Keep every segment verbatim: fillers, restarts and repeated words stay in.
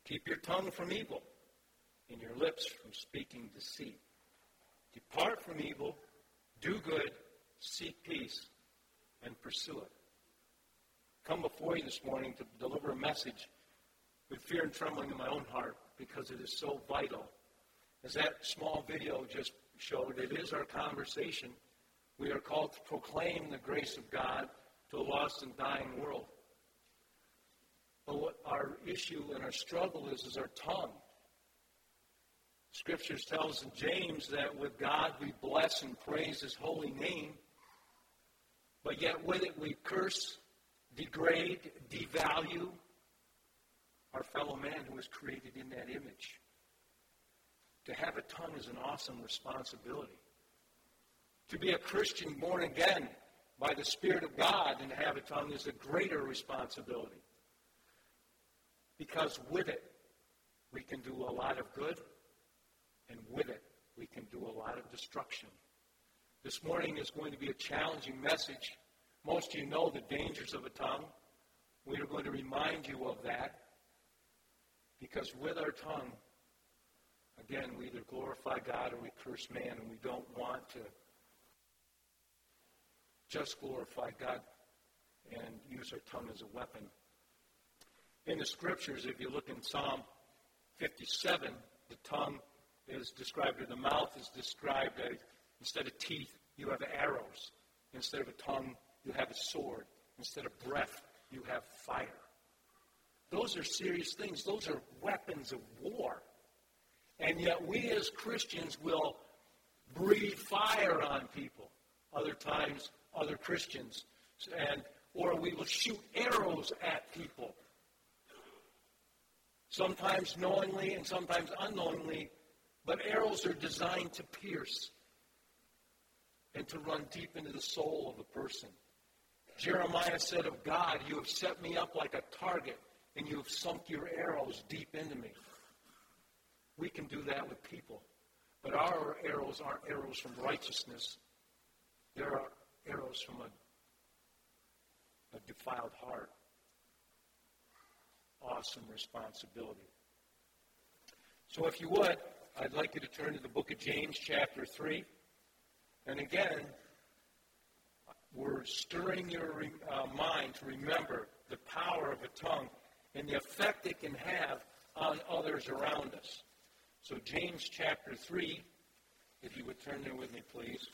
Keep your tongue from evil and your lips from speaking deceit. Depart from evil, do good, seek peace, and pursue it. Come before you this morning to deliver a message with fear and trembling in my own heart because it is so vital. As that small video just showed, it is our conversation. We are called to proclaim the grace of God to a lost and dying world. But what our issue and our struggle is, is our tongue. Scriptures tells in James that with God we bless and praise His holy name, but yet with it we curse, degrade, devalue our fellow man who was created in that image. To have a tongue is an awesome responsibility. To be a Christian born again by the Spirit of God and to have a tongue is a greater responsibility. Because with it, we can do a lot of good, and with it, we can do a lot of destruction. This morning is going to be a challenging message. Most of you know the dangers of a tongue. We are going to remind you of that. Because with our tongue, again, we either glorify God or we curse man, and we don't want to just glorify God and use our tongue as a weapon. In the Scriptures, if you look in Psalm fifty-seven, the tongue is described, or the mouth is described as, instead of teeth, you have arrows. Instead of a tongue, you have a sword. Instead of breath, you have fire. Those are serious things. Those are weapons of war. And yet we as Christians will breathe fire on people. Other times, other Christians. And or we will shoot arrows at people. Sometimes knowingly and sometimes unknowingly, but arrows are designed to pierce and to run deep into the soul of a person. Jeremiah said of God, "You have set me up like a target, and you have sunk your arrows deep into me." We can do that with people. But our arrows aren't arrows from righteousness. There are arrows from a, a defiled heart. Awesome responsibility. So if you would, I'd like you to turn to the book of James, chapter three. And again, we're stirring your uh, mind to remember the power of a tongue and the effect it can have on others around us. So James chapter three, if you would turn there with me, please.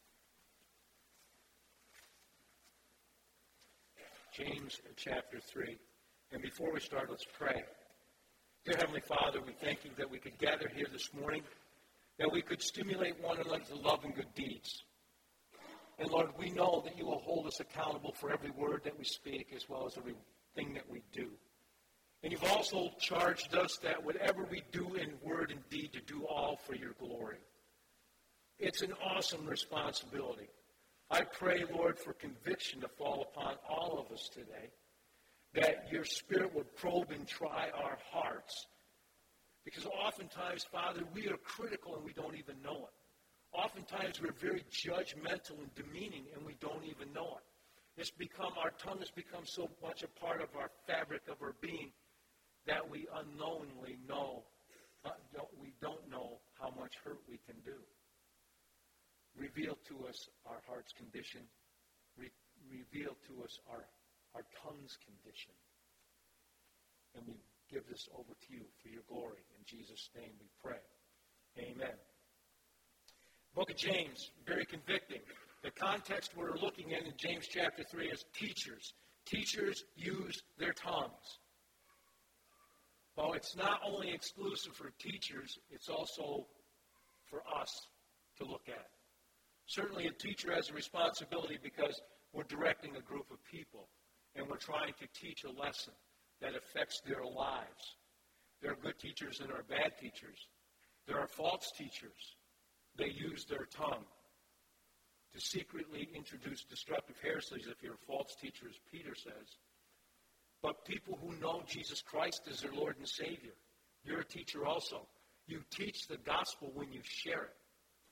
James chapter three. And before we start, let's pray. Dear Heavenly Father, we thank you that we could gather here this morning, that we could stimulate one another to love and good deeds. And Lord, we know that you will hold us accountable for every word that we speak as well as everything that we do. And you've also charged us that whatever we do in word and deed, to do all for your glory. It's an awesome responsibility. I pray, Lord, for conviction to fall upon all of us today, that your Spirit would probe and try our hearts. Because oftentimes, Father, we are critical and we don't even know it. Oftentimes, we're very judgmental and demeaning and we don't even know it. It's become, our tongue has become so much a part of our fabric of our being that we unknowingly know, uh, don't, we don't know how much hurt we can do. Reveal to us our heart's condition. Re- reveal to us our our tongue's condition. And we give this over to you for your glory. In Jesus' name we pray. Amen. Book of James, very convicting. The context we're looking at in James chapter three is teachers. Teachers use their tongues. Well, it's not only exclusive for teachers, it's also for us to look at. Certainly a teacher has a responsibility because we're directing a group of people. And we're trying to teach a lesson that affects their lives. There are good teachers and there are bad teachers. There are false teachers. They use their tongue to secretly introduce destructive heresies if you're a false teacher, as Peter says. But people who know Jesus Christ as their Lord and Savior, you're a teacher also. You teach the gospel when you share it.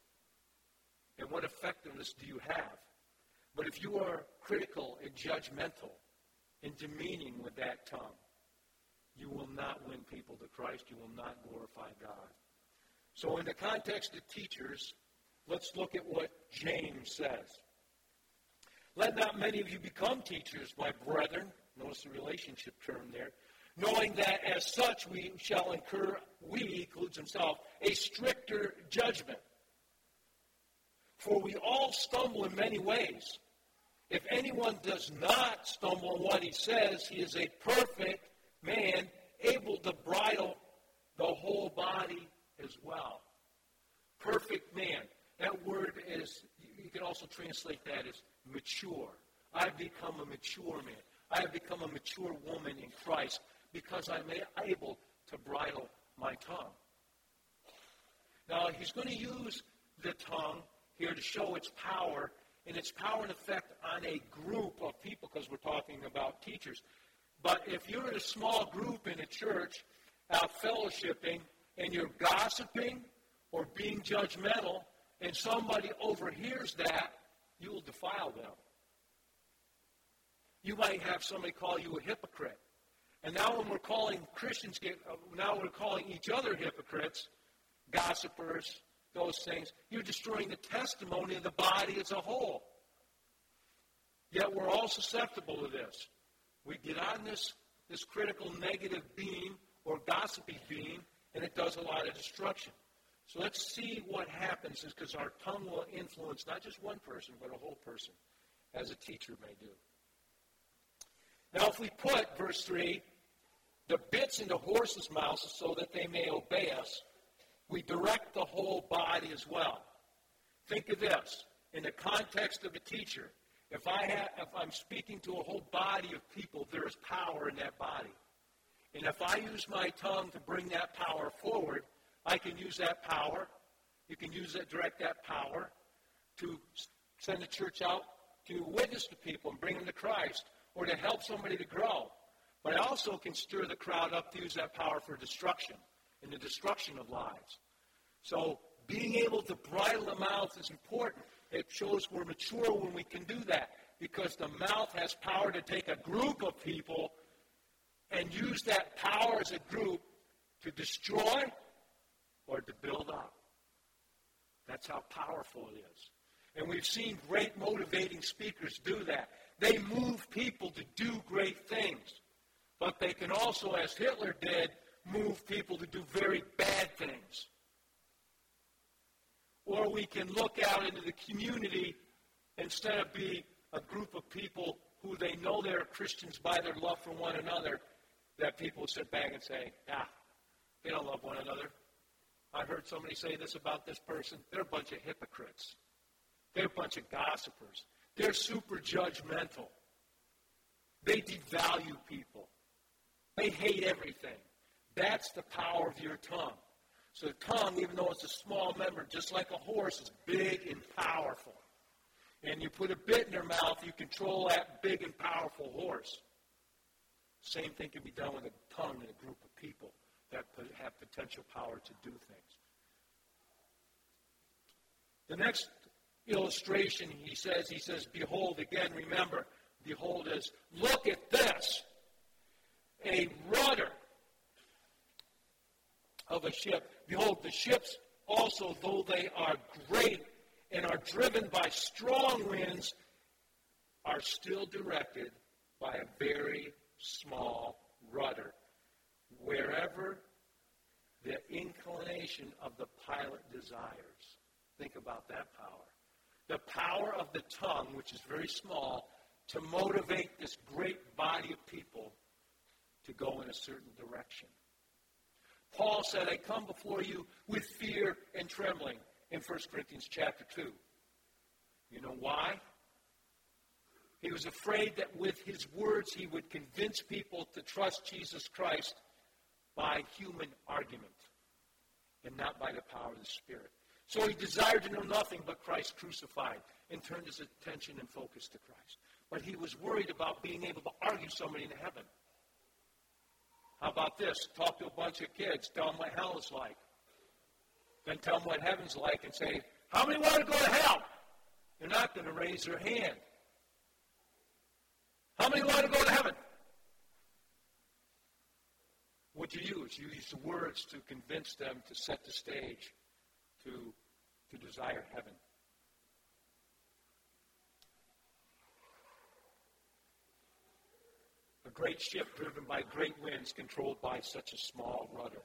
And what effectiveness do you have? But if you are critical and judgmental and demeaning with that tongue, you will not win people to Christ, you will not glorify God. So in the context of teachers, let's look at what James says. Let not many of you become teachers, my brethren. Notice the relationship term there. Knowing that as such we shall incur, we, includes himself, a stricter judgment. For we all stumble in many ways. If anyone does not stumble in what he says, he is a perfect man, able to bridle the whole body as well. Perfect man. That word is, you can also translate that as mature. I've become a mature man. I have become a mature woman in Christ because I'm able to bridle my tongue. Now, he's going to use the tongue here to show its power, and its power and effect on a group of people, because we're talking about teachers. But if you're in a small group in a church, out fellowshipping, and you're gossiping or being judgmental, and somebody overhears that, you will defile them. You might have somebody call you a hypocrite. And now when we're calling Christians, now we're calling each other hypocrites, gossipers, those things, you're destroying the testimony of the body as a whole. Yet we're all susceptible to this. We get on this, this critical negative beam or gossipy beam, and it does a lot of destruction. So let's see what happens, because our tongue will influence not just one person, but a whole person, as a teacher may do. Now, if we put, verse three, the bits into horses' mouths so that they may obey us, we direct the whole body as well. Think of this. In the context of a teacher, if, I have, if I'm speaking to a whole body of people, there is power in that body. And if I use my tongue to bring that power forward, I can use that power. You can use that, direct that power to send the church out to witness to people and bring them to Christ, or to help somebody to grow. But I also can stir the crowd up to use that power for destruction and the destruction of lives. So being able to bridle the mouth is important. It shows we're mature when we can do that, because the mouth has power to take a group of people and use that power as a group to destroy or to build up. That's how powerful it is. And we've seen great motivating speakers do that. They move people to do great things. But they can also, as Hitler did, move people to do very bad things. Or we can look out into the community instead of be a group of people who they know they're Christians by their love for one another, that people sit back and say, ah, they don't love one another. I heard somebody say this about this person. They're a bunch of hypocrites. They're a bunch of gossipers. They're super judgmental. They devalue people. They hate everything. That's the power of your tongue. So the tongue, even though it's a small member, just like a horse, is big and powerful. And you put a bit in their mouth, you control that big and powerful horse. Same thing can be done with a tongue in a group of people that have potential power to do things. The next illustration, he says, he says, behold, again, remember, behold is, look at this, a rudder of a ship. Behold, the ships also, though they are great and are driven by strong winds, are still directed by a very small rudder, wherever the inclination of the pilot desires. Think about that power. The power of the tongue, which is very small, to motivate this great body of people to go in a certain direction. Paul said, I come before you with fear and trembling in First Corinthians chapter two. You know why? He was afraid that with his words he would convince people to trust Jesus Christ by human argument and not by the power of the Spirit. So he desired to know nothing but Christ crucified and turned his attention and focus to Christ. But he was worried about being able to argue somebody into heaven. How about this? Talk to a bunch of kids. Tell them what hell is like. Then tell them what heaven's like and say, how many want to go to hell? They're not going to raise their hand. How many want to go to heaven? What'd you use? You used the words to convince them to set the stage to, to desire heaven. A great ship driven by great winds, controlled by such a small rudder.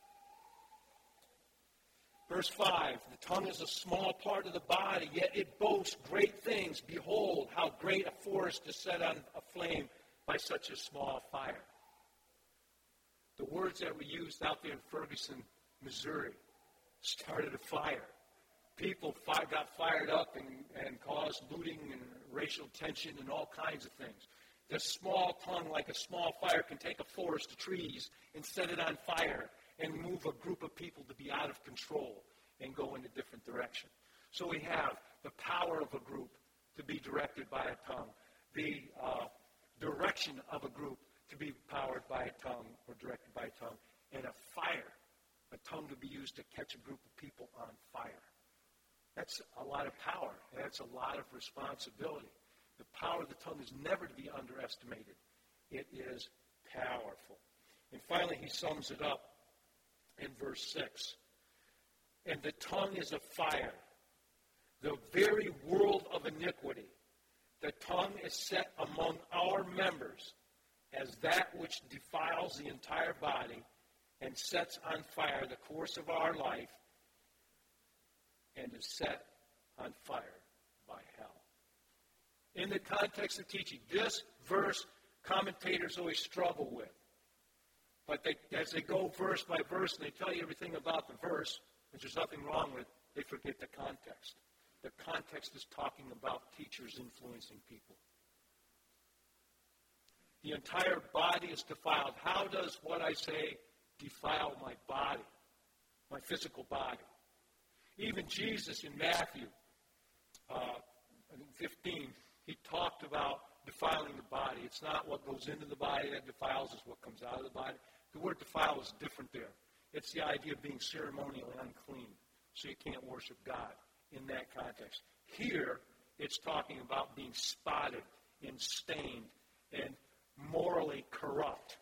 Verse five, the tongue is a small part of the body, yet it boasts great things. Behold, how great a forest is set on aflame by such a small fire. The words that we used out there in Ferguson, Missouri, started a fire. People fi- got fired up and, and caused looting and racial tension and all kinds of things. This small tongue, like a small fire, can take a forest of trees and set it on fire and move a group of people to be out of control and go in a different direction. So we have the power of a group to be directed by a tongue, the uh, direction of a group to be powered by a tongue or directed by a tongue, and a fire, a tongue to be used to catch a group of people on fire. That's a lot of power. That's a lot of responsibility. The power of the tongue is never to be underestimated. It is powerful. And finally, he sums it up in verse six. And the tongue is a fire, the very world of iniquity. The tongue is set among our members as that which defiles the entire body and sets on fire the course of our life and is set on fire by hell. In the context of teaching, this verse commentators always struggle with. But they, as they go verse by verse and they tell you everything about the verse, which there's nothing wrong with, they forget the context. The context is talking about teachers influencing people. The entire body is defiled. How does what I say defile my body, my physical body? Even Jesus in Matthew uh, I think fifteen, he talked about defiling the body. It's not what goes into the body that defiles, it's what comes out of the body. The word defile is different there. It's the idea of being ceremonially unclean, so you can't worship God in that context. Here, it's talking about being spotted and stained and morally corrupt.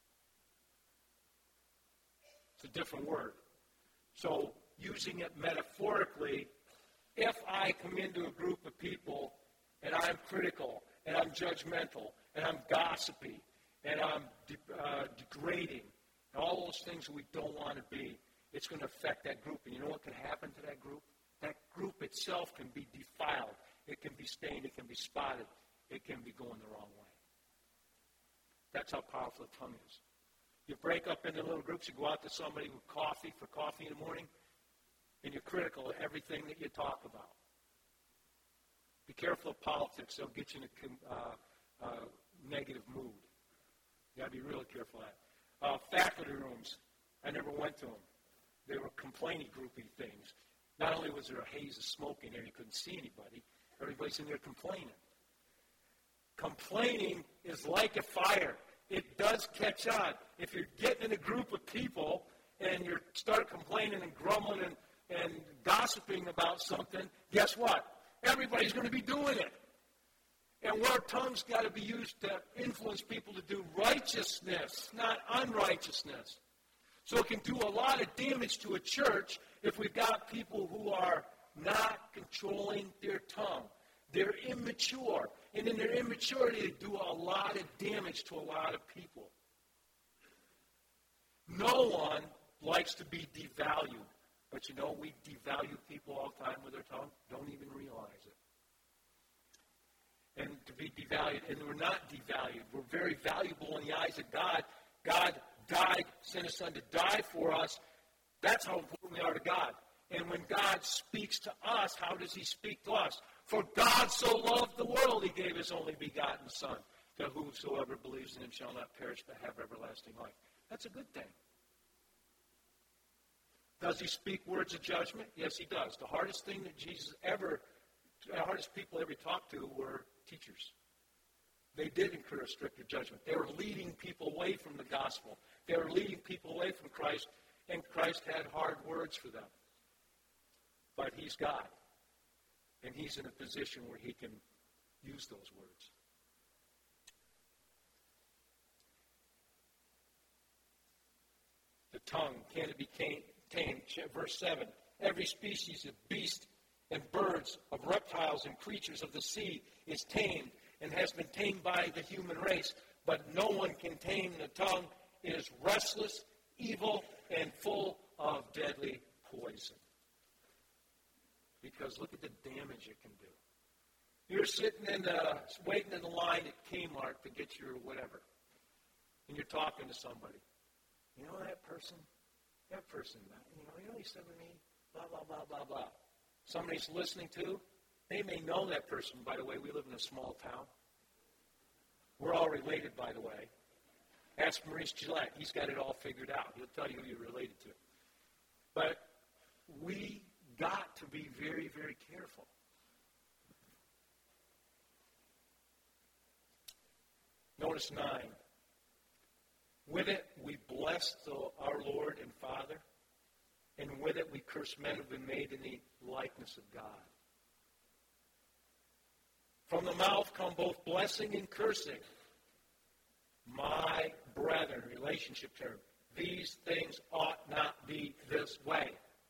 It's a different word. So, using it metaphorically, if I come into a group of people and I'm critical and I'm judgmental and I'm gossipy and I'm de- uh, degrading and all those things that we don't want to be, it's going to affect that group. And you know what can happen to that group? That group itself can be defiled. It can be stained. It can be spotted. It can be going the wrong way. That's how powerful the tongue is. You break up into little groups. You go out to somebody with coffee for coffee in the morning, and you're critical of everything that you talk about. Be careful of politics. They'll get you in a uh, uh, negative mood. You got to be really careful of that. Uh, faculty rooms, I never went to them. They were complaining groupy things. Not only was there a haze of smoke in there, you couldn't see anybody. Everybody's in there complaining. Complaining is like a fire. It does catch on. If you're getting in a group of people and you start complaining and grumbling and, and gossiping about something, guess what? Everybody's going to be doing it. And our tongue's got to be used to influence people to do righteousness, not unrighteousness. So it can do a lot of damage to a church if we've got people who are not controlling their tongue. They're immature. And in their immaturity, they do a lot of damage to a lot of people. No one likes to be devalued. But you know, we devalue people all the time with our tongue. Don't even realize it. And to be devalued. And we're not devalued. We're very valuable in the eyes of God. God died, sent His Son to die for us. That's how important we are to God. And when God speaks to us, how does He speak to us? For God so loved the world, He gave His only begotten Son, that whosoever believes in Him shall not perish but have everlasting life. That's a good thing. Does He speak words of judgment? Yes, He does. The hardest thing that Jesus ever, the hardest people ever talked to were teachers. They did incur a stricter judgment. They were leading people away from the gospel. They were leading people away from Christ, and Christ had hard words for them. But He's God, and He's in a position where He can use those words. tongue, can it be tamed? Verse seven, every species of beast and birds, of reptiles and creatures of the sea is tamed and has been tamed by the human race. But no one can tame the tongue. It is restless, evil, and full of deadly poison. Because look at the damage it can do. You're sitting in the, waiting in the line at Kmart to get your whatever. And you're talking to somebody. You know that person? That person, you know, you know he said to me, blah, blah, blah, blah, blah. Somebody's listening to, they may know that person. By the way, we live in a small town. We're all related, by the way. Ask Maurice Gillette. He's got it all figured out. He'll tell you who you're related to. But we got to be very, very careful. Notice nine. With it we bless the, our Lord and Father, and with it we curse men who have been made in the likeness of God. From the mouth come both blessing and cursing. My brethren, relationship term, these things ought not be this way.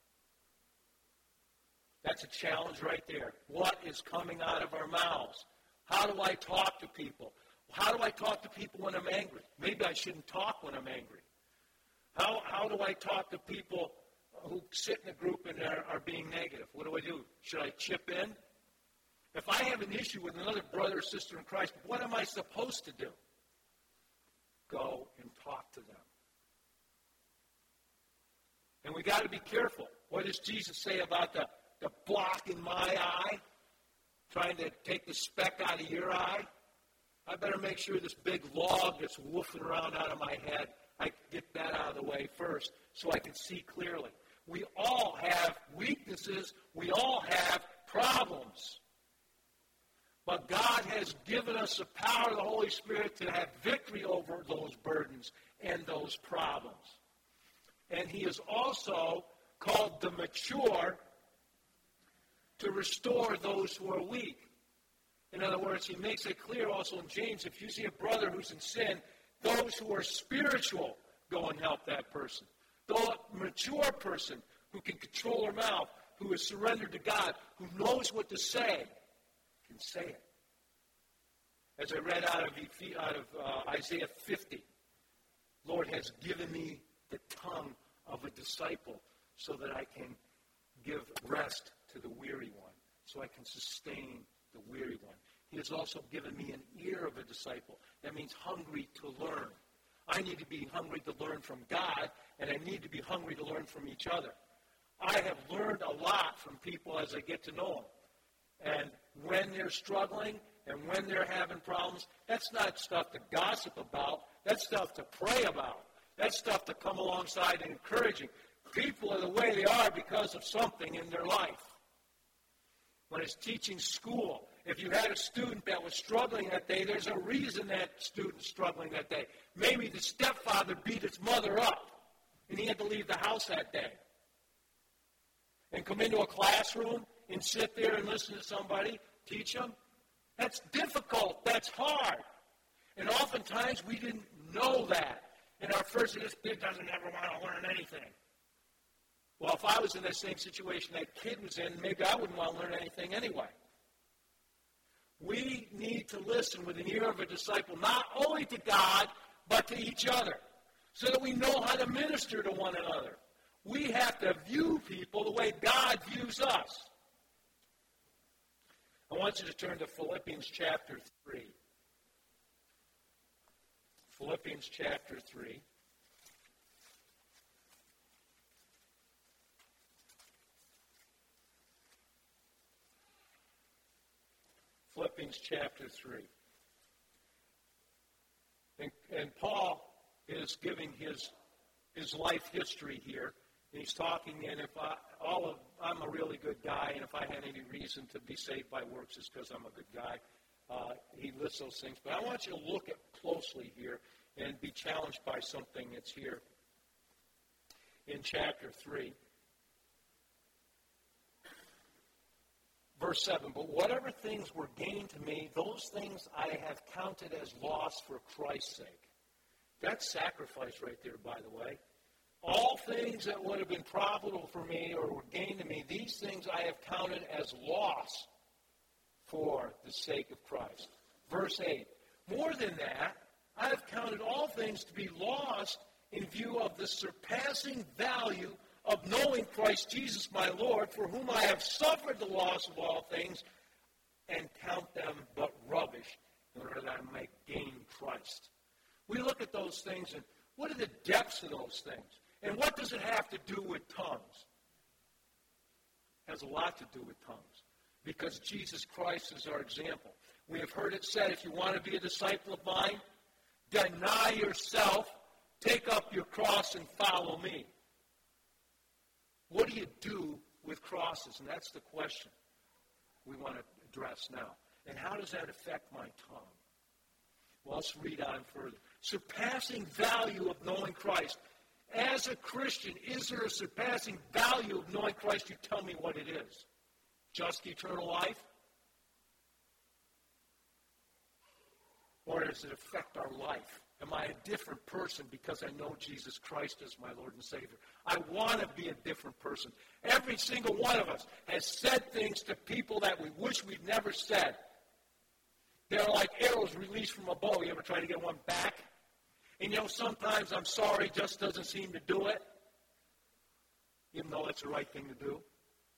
That's a challenge right there. What is coming out of our mouths? How do I talk to people? How do I talk to people when I'm angry? Maybe I shouldn't talk when I'm angry. How, how do I talk to people who sit in a group and are, are being negative? What do I do? Should I chip in? If I have an issue with another brother or sister in Christ, what am I supposed to do? Go and talk to them. And we got to be careful. What does Jesus say about the, the block in my eye? Trying to take the speck out of your eye? I better make sure this big log that's woofing around out of my head, I get that out of the way first so I can see clearly. We all have weaknesses. We all have problems. But God has given us the power of the Holy Spirit to have victory over those burdens and those problems. And He is also called the mature to restore those who are weak. In other words, He makes it clear also in James, if you see a brother who's in sin, those who are spiritual, go and help that person. The mature person who can control her mouth, who is surrendered to God, who knows what to say, can say it. As I read out of, out of uh, Isaiah fifty, Lord has given me the tongue of a disciple so that I can give rest to the weary one, so I can sustain the weary one. He has also given me an ear of a disciple. That means hungry to learn. I need to be hungry to learn from God, and I need to be hungry to learn from each other. I have learned a lot from people as I get to know them. And when they're struggling and when they're having problems, that's not stuff to gossip about. That's stuff to pray about. That's stuff to come alongside and encouraging. People are the way they are because of something in their life. When it's teaching school, if you had a student that was struggling that day, there's a reason that student's struggling that day. Maybe the stepfather beat his mother up, and he had to leave the house that day. And come into a classroom and sit there and listen to somebody teach them. That's difficult. That's hard. And oftentimes we didn't know that. And our first, this kid doesn't ever want to learn anything. Well, if I was in that same situation that kid was in, maybe I wouldn't want to learn anything anyway. We need to listen with an ear of a disciple, not only to God, but to each other, so that we know how to minister to one another. We have to view people the way God views us. I want you to turn to Philippians chapter three. Philippians chapter three. Philippians chapter three. And, and Paul is giving his his life history here. And he's talking, and if I, all of, I'm a really good guy, and if I had any reason to be saved by works, it's because I'm a good guy. Uh, he lists those things. But I want you to look at closely here and be challenged by something that's here in chapter three. Verse seven, but whatever things were gained to me, those things I have counted as loss for Christ's sake. That's sacrifice right there, by the way. All things that would have been profitable for me or were gain to me, these things I have counted as loss for the sake of Christ. Verse eight, more than that, I have counted all things to be lost in view of the surpassing value of knowing Christ Jesus my Lord, for whom I have suffered the loss of all things, and count them but rubbish, in order that I might gain Christ. We look at those things, and what are the depths of those things? And what does it have to do with tongues? It has a lot to do with tongues, because Jesus Christ is our example. We have heard it said, if you want to be a disciple of mine, deny yourself, take up your cross, and follow me. What do you do with crosses? And that's the question we want to address now. And how does that affect my tongue? Well, let's read on further. Surpassing value of knowing Christ. As a Christian, is there a surpassing value of knowing Christ? You tell me what it is. Just eternal life? Or does it affect our life? Am I a different person because I know Jesus Christ as my Lord and Savior? I want to be a different person. Every single one of us has said things to people that we wish we'd never said. They're like arrows released from a bow. You ever try to get one back? And you know, sometimes I'm sorry just doesn't seem to do it, even though it's the right thing to do.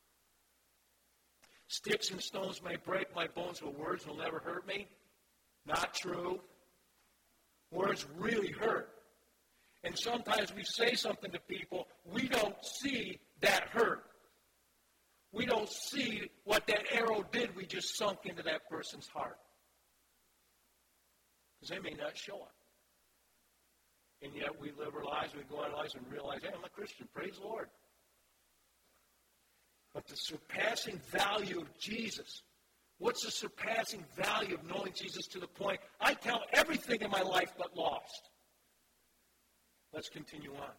Sticks and stones may break my bones, but words will never hurt me. Not true. Words really hurt. And sometimes we say something to people, we don't see that hurt. We don't see what that arrow did. We just sunk into that person's heart. Because they may not show it. And yet we live our lives, we go on our lives and realize, hey, I'm a Christian. Praise the Lord. But the surpassing value of Jesus. What's the surpassing value of knowing Jesus to the point I count everything in my life but lost? Let's continue on.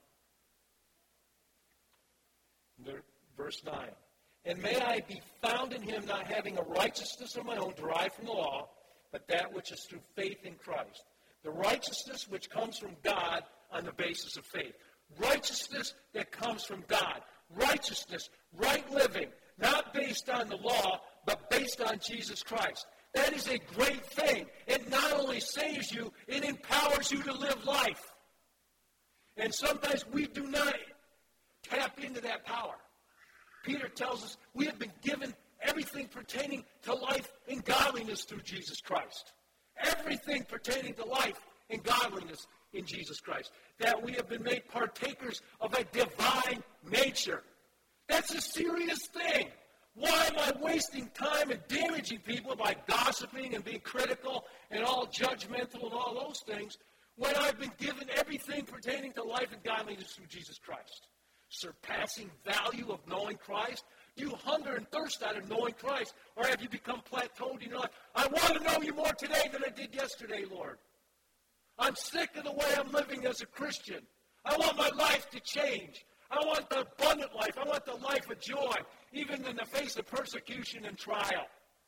Verse nine. And may I be found in him, not having a righteousness of my own derived from the law, but that which is through faith in Christ. The righteousness which comes from God on the basis of faith. Righteousness that comes from God. Righteousness, right living, not based on the law, but based on Jesus Christ. That is a great thing. It not only saves you, it empowers you to live life. And sometimes we do not tap into that power. Peter tells us we have been given everything pertaining to life and godliness through Jesus Christ. Everything pertaining to life and godliness in Jesus Christ. That we have been made partakers of a divine nature. That's a serious thing. Why am I wasting time and damaging people by gossiping and being critical and all judgmental and all those things when I've been given everything pertaining to life and godliness through Jesus Christ? Surpassing value of knowing Christ? Do you hunger and thirst out of knowing Christ? Or have you become plateaued in your life? I want to know you more today than I did yesterday, Lord. I'm sick of the way I'm living as a Christian. I want my life to change. I want the abundant life. I want the life of joy, even in the face of persecution and trial.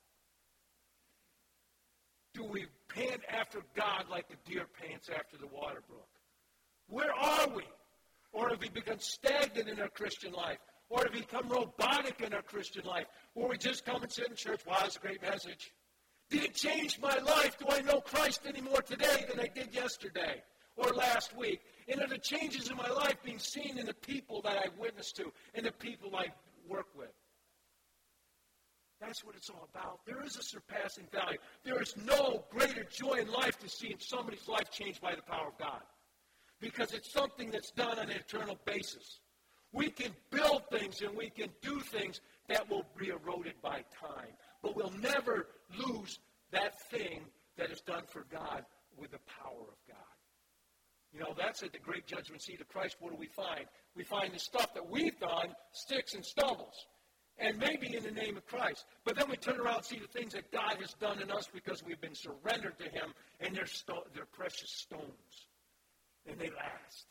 Do we pant after God like the deer pants after the water brook? Where are we? Or have we become stagnant in our Christian life? Or have we become robotic in our Christian life? Or we just come and sit in church, wow, it's a great message. Did it change my life? Do I know Christ any more today than I did yesterday or last week? And are the changes in my life being seen in the people that I witness to and the people I work with? That's what it's all about. There is a surpassing value. There is no greater joy in life to see somebody's life changed by the power of God. Because it's something that's done on an eternal basis. We can build things and we can do things that will be eroded by time. But we'll never lose that thing that is done for God with the power of God. You know, that's at the great judgment seat of Christ. What do we find? We find the stuff that we've done sticks and stumbles. And maybe in the name of Christ. But then we turn around and see the things that God has done in us because we've been surrendered to him. And they're, sto- they're precious stones. And they last.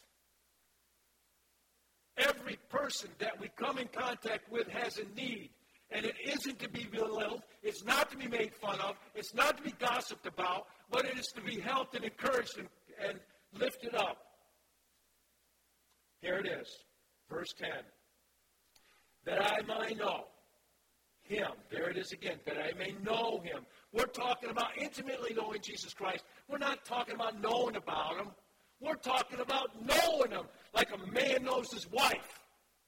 Every person that we come in contact with has a need. And it isn't to be belittled. It's not to be made fun of. It's not to be gossiped about. But it is to be helped and encouraged and, and lifted up. Here it is. Verse ten. That I might know him. There it is again. That I may know him. We're talking about intimately knowing Jesus Christ. We're not talking about knowing about him. We're talking about knowing him like a man knows his wife.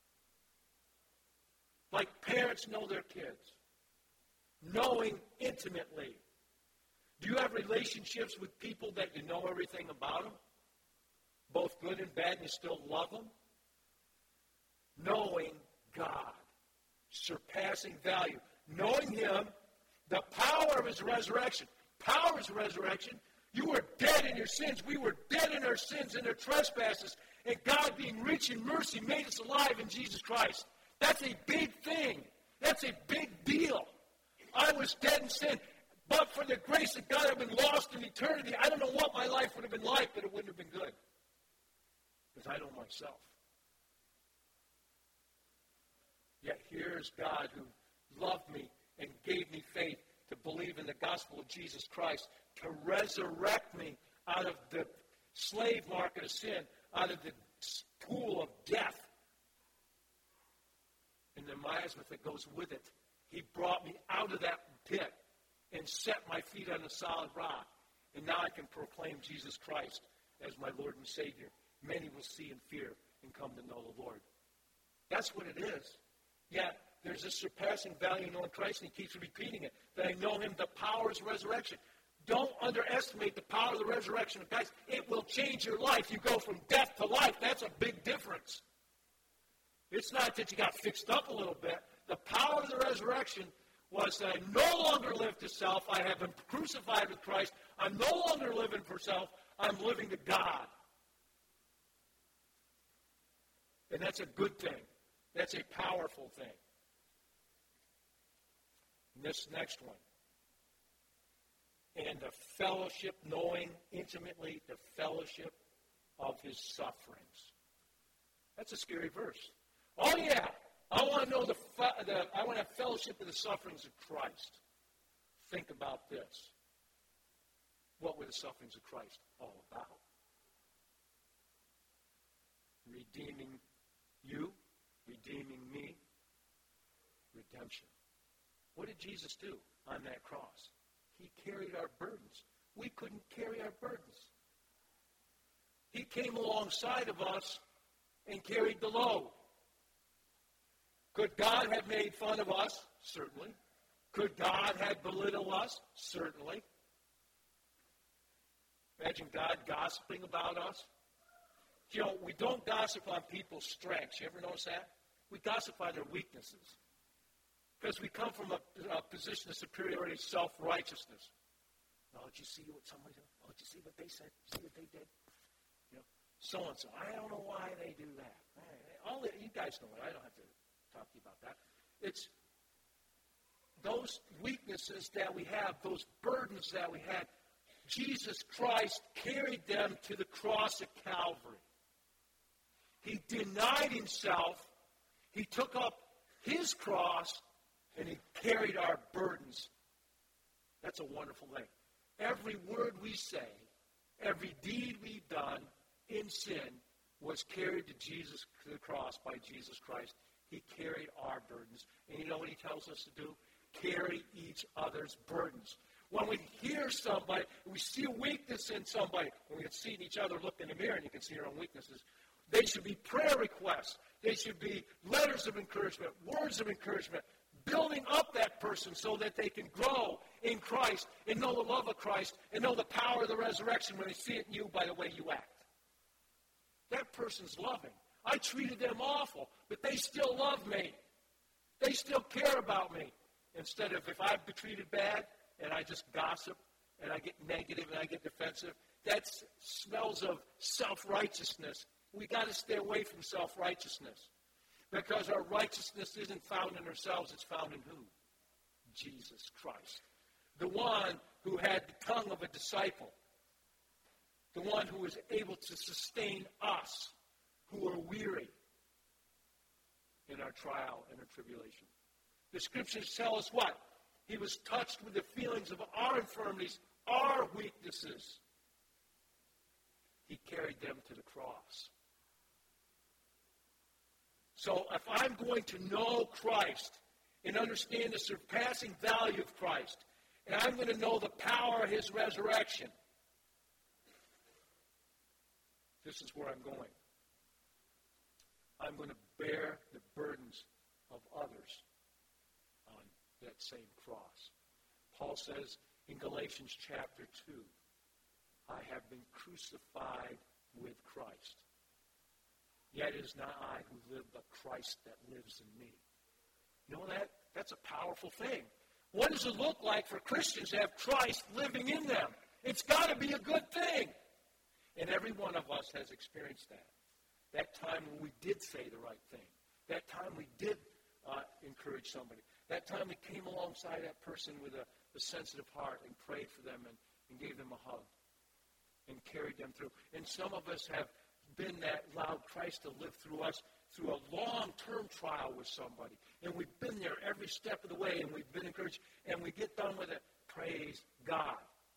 Like parents know their kids. Knowing intimately. Do you have relationships with people that you know everything about them? Both good and bad, and you still love them? Knowing God. Surpassing value. Knowing him, the power of his resurrection. Power of his resurrection. You were dead in your sins. We were dead in our sins and our trespasses. And God, being rich in mercy, made us alive in Jesus Christ. That's a big thing. That's a big deal. I was dead in sin. But for the grace of God, I've been lost in eternity. I don't know what my life would have been like, but it wouldn't have been good. Because I know myself. Yet here's God who loved me and gave me faith to believe in the gospel of Jesus Christ, to resurrect me out of the slave market of sin, out of the pool of death, and the miasma that goes with it. He brought me out of that pit and set my feet on a solid rock. And now I can proclaim Jesus Christ as my Lord and Savior. Many will see and fear and come to know the Lord. That's what it is. Yet, there's a surpassing value in knowing Christ, and he keeps repeating it, that I know him, the power of his resurrection. Don't underestimate the power of the resurrection of Christ. It will change your life. You go from death to life. That's a big difference. It's not that you got fixed up a little bit. The power of the resurrection was that I no longer live to self. I have been crucified with Christ. I'm no longer living for self. I'm living to God. And that's a good thing. That's a powerful thing. And this next one. And the fellowship, knowing intimately the fellowship of his sufferings. That's a scary verse. Oh yeah, I want to know the, the I want to have fellowship with the sufferings of Christ. Think about this. What were the sufferings of Christ all about? Redeeming you, redeeming me, redemption. What did Jesus do on that cross? He carried our burdens. We couldn't carry our burdens. He came alongside of us and carried the load. Could God have made fun of us? Certainly. Could God have belittled us? Certainly. Imagine God gossiping about us. You know, we don't gossip on people's strengths. You ever notice that? We gossip on their weaknesses. Because we come from a, a position of superiority, self-righteousness. Oh, did you see what somebody did? Oh, did you see what they said? See what they did? You know, so-and-so. I don't know why they do that. All the, you guys know it. I don't have to talk to you about that. It's those weaknesses that we have, those burdens that we had, Jesus Christ carried them to the cross at Calvary. He denied himself. He took up his cross, and he carried our burdens. That's a wonderful thing. Every word we say, every deed we've done in sin was carried to Jesus, to the cross by Jesus Christ. He carried our burdens. And you know what he tells us to do? Carry each other's burdens. When we hear somebody, we see a weakness in somebody, when we can see each other, look in the mirror, and you can see your own weaknesses, they should be prayer requests. They should be letters of encouragement, words of encouragement, building up that person so that they can grow in Christ and know the love of Christ and know the power of the resurrection when they see it in you by the way you act. That person's loving. I treated them awful, but they still love me. They still care about me. Instead of if I've been treated bad and I just gossip and I get negative and I get defensive, that smells of self-righteousness. We got to stay away from self-righteousness because our righteousness isn't found in ourselves. It's found in who? Jesus Christ. The one who had the tongue of a disciple. The one who was able to sustain us who are weary in our trial and our tribulation. The scriptures tell us what? He was touched with the feelings of our infirmities, our weaknesses. He carried them to the cross. So if I'm going to know Christ and understand the surpassing value of Christ, and I'm going to know the power of his resurrection, this is where I'm going. I'm going to bear the burdens of others on that same cross. Paul says in Galatians chapter two, I have been crucified with Christ. Yet it is not I who live, but Christ that lives in me. You know that? That's a powerful thing. What does it look like for Christians to have Christ living in them? It's got to be a good thing. And every one of us has experienced that. That time when we did say the right thing. That time we did uh, encourage somebody. That time we came alongside that person with a, a sensitive heart and prayed for them and, and gave them a hug and carried them through. And some of us have been that allowed Christ to live through us through a long-term trial with somebody. And we've been there every step of the way, and we've been encouraged, and we get done with it. Praise God.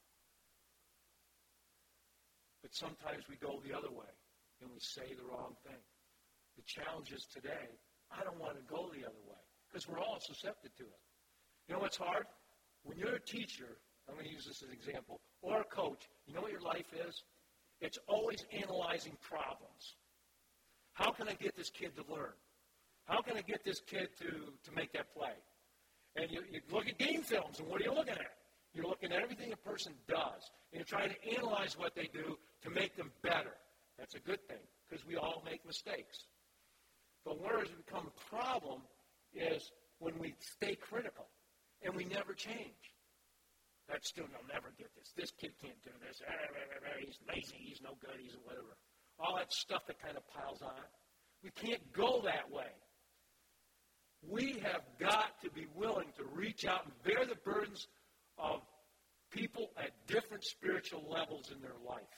But sometimes we go the other way, and we say the wrong thing. The challenge is today, I don't want to go the other way, because we're all susceptible to it. You know what's hard? When you're a teacher, I'm going to use this as an example, or a coach, you know what your life is? It's always analyzing problems. How can I get this kid to learn? How can I get this kid to, to make that play? And you, you look at game films, and what are you looking at? You're looking at everything a person does, and you're trying to analyze what they do to make them better. That's a good thing, because we all make mistakes. But where it becomes a problem is when we stay critical, and we never change. That student will never get this. This kid can't do this. He's lazy. He's no good. He's whatever. All that stuff that kind of piles on. We can't go that way. We have got to be willing to reach out and bear the burdens of people at different spiritual levels in their life.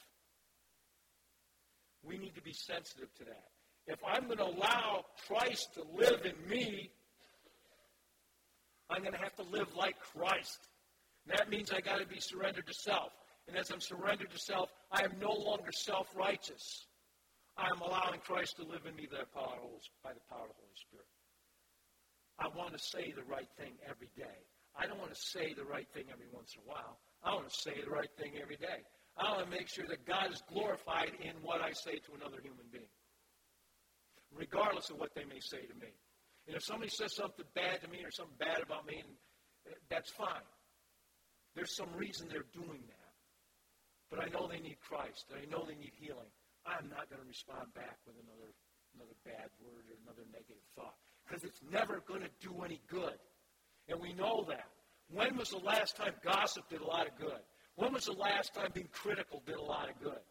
We need to be sensitive to that. If I'm going to allow Christ to live in me, I'm going to have to live like Christ. And that means I got to be surrendered to self. And as I'm surrendered to self, I am no longer self-righteous. I am allowing Christ to live in me by the power of the Holy Spirit. I want to say the right thing every day. I don't want to say the right thing every once in a while. I want to say the right thing every day. I want to make sure that God is glorified in what I say to another human being, regardless of what they may say to me. And if somebody says something bad to me or something bad about me, that's fine. There's some reason they're doing that. But I know they need Christ. And I know they need healing. I'm not going to respond back with another, another bad word or another negative thought, because it's never going to do any good. And we know that. When was the last time gossip did a lot of good? When was the last time being critical did a lot of good?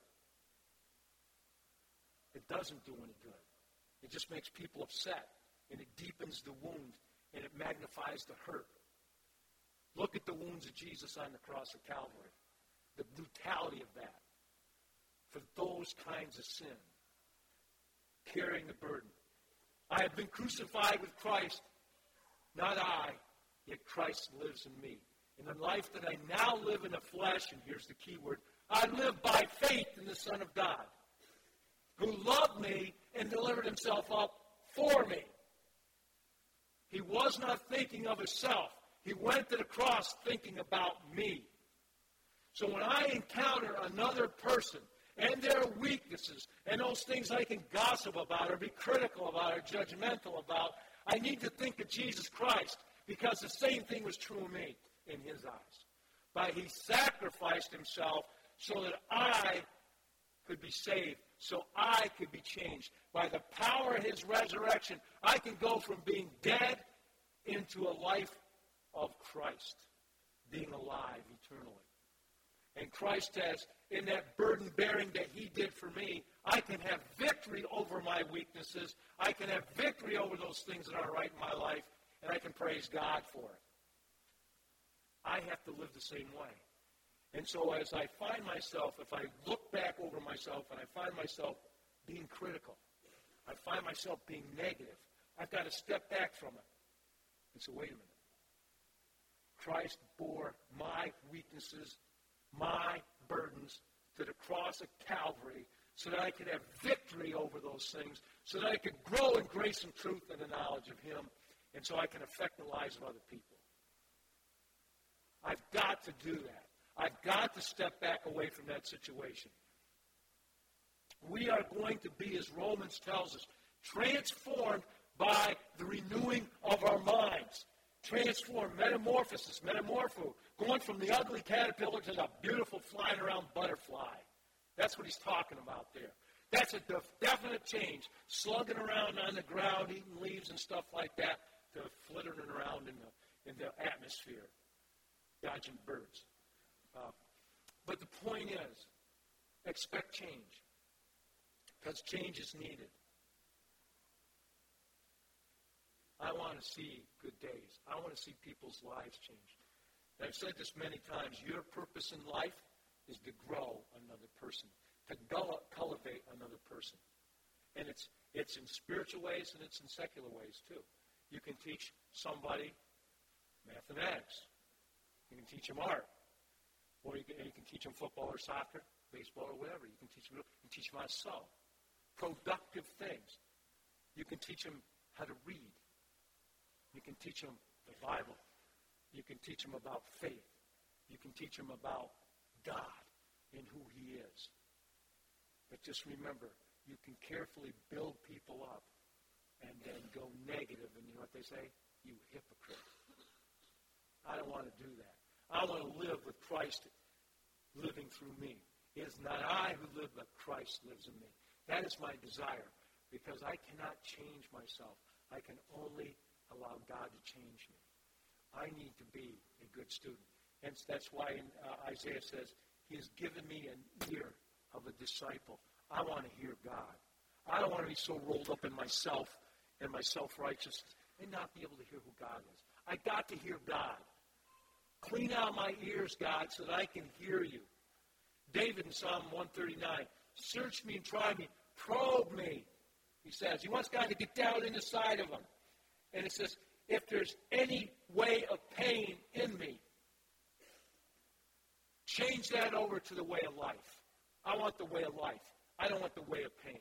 It doesn't do any good. It just makes people upset, and it deepens the wound, and it magnifies the hurt. Look at the wounds of Jesus on the cross of Calvary. The brutality of that. For those kinds of sin. Carrying the burden. I have been crucified with Christ. Not I, yet Christ lives in me. In the life that I now live in the flesh, and here's the key word, I live by faith in the Son of God, who loved me and delivered himself up for me. He was not thinking of himself. He went to the cross thinking about me. So when I encounter another person and their weaknesses and those things I can gossip about or be critical about or judgmental about, I need to think of Jesus Christ, because the same thing was true of me in his eyes. But he sacrificed himself so that I could be saved, so I could be changed. By the power of his resurrection, I can go from being dead into a life of Christ, being alive eternally. And Christ says, in that burden bearing that he did for me, I can have victory over my weaknesses. I can have victory over those things that aren't right in my life, and I can praise God for it. I have to live the same way. And so as I find myself, if I look back over myself and I find myself being critical, I find myself being negative, I've got to step back from it and say, wait a minute. Christ bore my weaknesses, my burdens to the cross of Calvary so that I could have victory over those things, so that I could grow in grace and truth and the knowledge of Him, and so I can affect the lives of other people. I've got to do that. I've got to step back away from that situation. We are going to be, as Romans tells us, transformed by the renewing of our minds. Transformed, metamorphosis, metamorpho, going from the ugly caterpillar to the beautiful flying around butterfly. That's what he's talking about there. That's a def- definite change. Slugging around on the ground, eating leaves and stuff like that, to flittering around in the, in the atmosphere, dodging birds. Uh, but the point is, expect change, because change is needed. I want to see good days. I want to see people's lives changed. And I've said this many times. Your purpose in life is to grow another person, to cultivate another person. And it's it's in spiritual ways and it's in secular ways too. You can teach somebody mathematics. You can teach them art. Or you can, you can teach them football or soccer, baseball or whatever. You can teach them, you can teach them how to sew. Productive things. You can teach them how to read. You can teach them the Bible. You can teach them about faith. You can teach them about God and who He is. But just remember, you can carefully build people up and then go negative. And you know what they say? You hypocrite. I don't want to do that. I want to live with Christ living through me. It is not I who live, but Christ lives in me. That is my desire, because I cannot change myself. I can only allow God to change me. I need to be a good student. And that's why in, uh, Isaiah says, He has given me an ear of a disciple. I want to hear God. I don't want to be so rolled up in myself and my self-righteousness and not be able to hear who God is. I got to hear God. Clean out my ears, God, so that I can hear you. David in Psalm one thirty-nine, search me and try me, probe me, he says. He wants God to get down in the side of him. And it says, if there's any way of pain in me, change that over to the way of life. I want the way of life. I don't want the way of pain.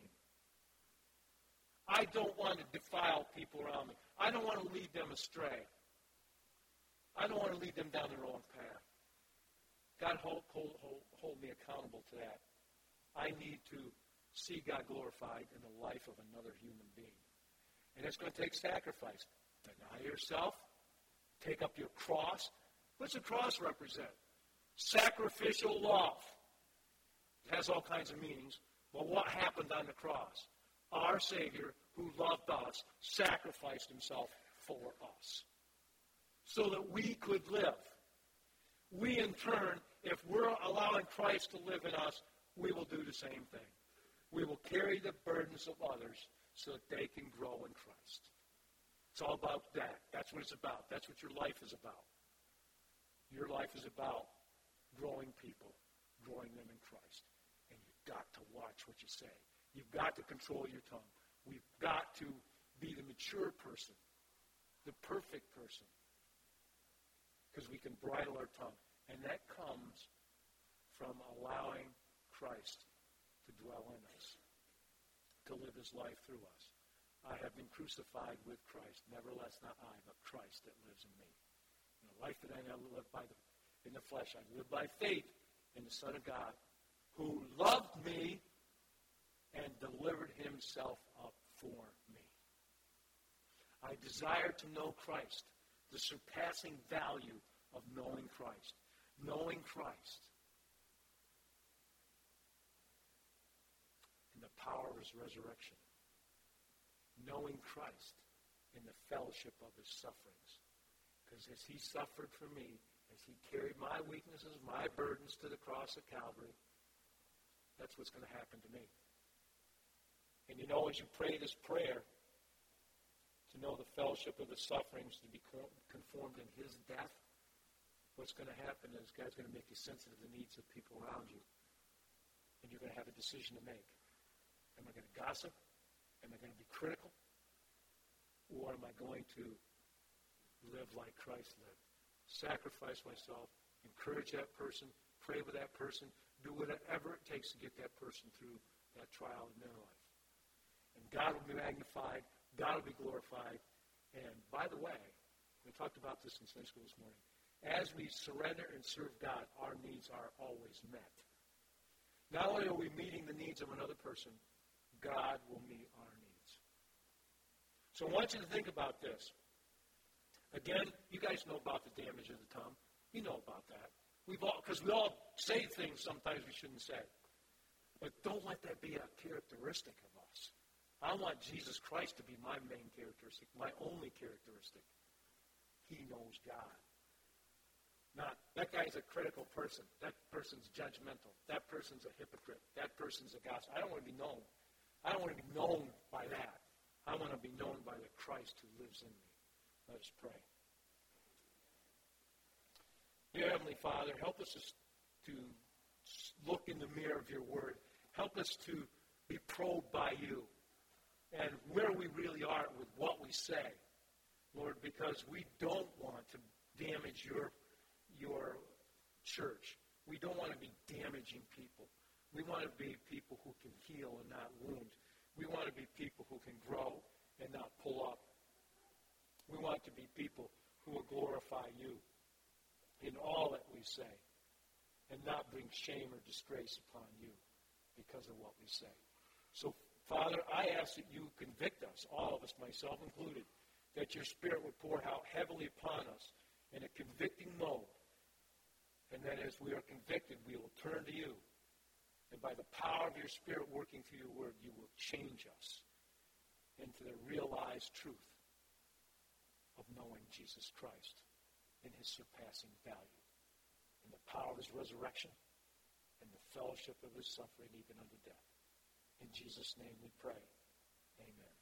I don't want to defile people around me. I don't want to lead them astray. I don't want to lead them down the wrong path. God, hold, hold, hold, hold me accountable to that. I need to see God glorified in the life of another human being. And it's going to take sacrifice. Deny yourself. Take up your cross. What's a cross represent? Sacrificial love. It has all kinds of meanings. But what happened on the cross? Our Savior, who loved us, sacrificed Himself for us so that we could live. We, in turn, if we're allowing Christ to live in us, we will do the same thing. We will carry the burdens of others so that they can grow in Christ. It's all about that. That's what it's about. That's what your life is about. Your life is about growing people, growing them in Christ. And you've got to watch what you say. You've got to control your tongue. We've got to be the mature person, the perfect person, because we can bridle our tongue. And that comes from allowing Christ to dwell in us, to live His life through us. I have been crucified with Christ. Nevertheless, not I, but Christ that lives in me. And the life that I now live by the, in the flesh, I live by faith in the Son of God, who loved me and delivered Himself up for me. I desire to know Christ, the surpassing value of knowing Christ. Knowing Christ in the power of His resurrection. Knowing Christ in the fellowship of His sufferings. Because as He suffered for me, as He carried my weaknesses, my burdens to the cross of Calvary, that's what's going to happen to me. And you know, as you pray this prayer, to know the fellowship of the sufferings, to be conformed in His death, what's going to happen is God's going to make you sensitive to the needs of people around you. And you're going to have a decision to make. Am I going to gossip? Am I going to be critical? Or am I going to live like Christ lived? Sacrifice myself, encourage that person, pray with that person, do whatever it takes to get that person through that trial in their life. And God will be magnified, God will be glorified. And by the way, we talked about this in Sunday school this morning, as we surrender and serve God, our needs are always met. Not only are we meeting the needs of another person, God will meet our needs. So I want you to think about this. Again, you guys know about the damage of the tongue. You know about that. We've all, because we all say things sometimes we shouldn't say. But don't let that be a characteristic of us. I want Jesus Christ to be my main characteristic, my only characteristic. He knows God. Not, that guy's a critical person. That person's judgmental. That person's a hypocrite. That person's a gossip. I don't want to be known. I don't want to be known by that. I want to be known by the Christ who lives in me. Let us pray. Dear Heavenly Father, help us to look in the mirror of your word. Help us to be probed by you and where we really are with what we say, Lord, because we don't want to damage your your church. We don't want to be damaging people. We want to be people who can heal and not wound. We want to be people who can grow and not pull up. We want to be people who will glorify you in all that we say and not bring shame or disgrace upon you because of what we say. So, Father, I ask that you convict us, all of us, myself included, that your Spirit would pour out heavily upon us in a convicting mode. And that as we are convicted, we will turn to you. And by the power of your Spirit working through your word, you will change us into the realized truth of knowing Jesus Christ in his surpassing value, in the power of his resurrection, and the fellowship of his suffering even unto death. In Jesus' name we pray. Amen.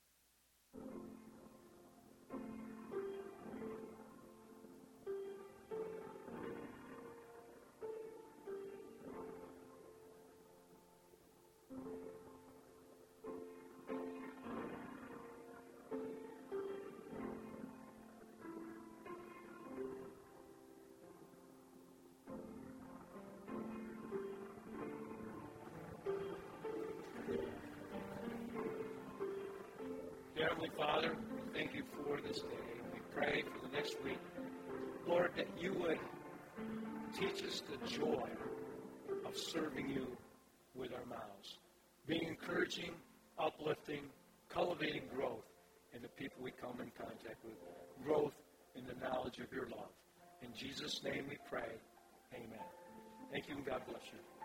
Dear Heavenly Father, we thank you for this day. We pray for the next week, Lord, that you would teach us the joy of serving you with our mouths, being encouraging, uplifting, cultivating growth in the people we come in contact with, growth in the knowledge of your love. In Jesus' name we pray. Amen. Thank you and God bless you.